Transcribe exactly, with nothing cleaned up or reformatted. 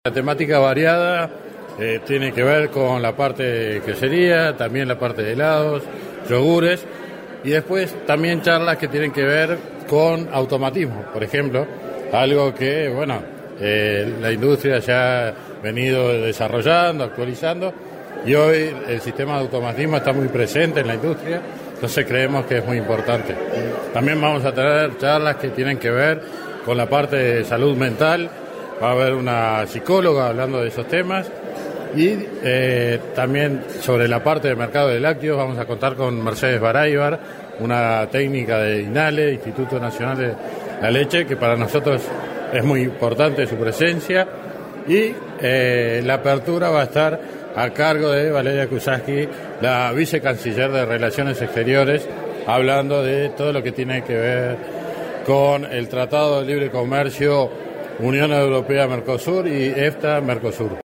La temática variada eh, tiene que ver con la parte de quesería, también la parte de helados, yogures y después también charlas que tienen que ver con automatismo, por ejemplo, algo que, bueno, eh, la industria ya ha venido desarrollando, actualizando y hoy el sistema de automatismo está muy presente en la industria, entonces creemos que es muy importante. También vamos a tener charlas que tienen que ver con la parte de salud mental. Va a haber una psicóloga hablando de esos temas y eh, también sobre la parte de mercado de lácteos vamos a contar con Mercedes Baraybar, una técnica de INALE, Instituto Nacional de la Leche, que para nosotros es muy importante su presencia, y eh, la apertura va a estar a cargo de Valeria Kusaski, la vicecanciller de Relaciones Exteriores, hablando de todo lo que tiene que ver con el Tratado de Libre Comercio Unión Europea-Mercosur y EFTA-Mercosur.